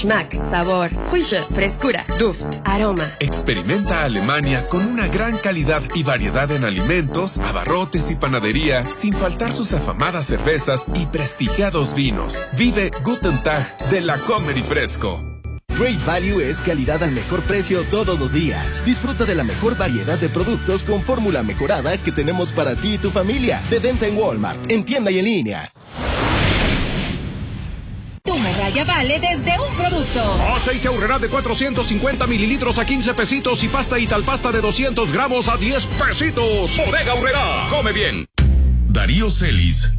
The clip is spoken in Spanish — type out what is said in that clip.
Geschmack, sabor, Frische, frescura, Duft, aroma. Experimenta Alemania con una gran calidad y variedad en alimentos, abarrotes y panadería, sin faltar sus afamadas cervezas y prestigiados vinos. Vive Guten Tag de la Comer y Fresco. Great Value es calidad al mejor precio todos los días. Disfruta de la mejor variedad de productos con fórmula mejorada que tenemos para ti y tu familia. De venta en Walmart, en tienda y en línea. Tu raya vale desde un producto. Aceite Aurrerá de 450 mililitros a 15 pesitos y pasta Italpasta de 200 gramos a 10 pesitos. Bodega Aurrerá. Come bien. Darío Celis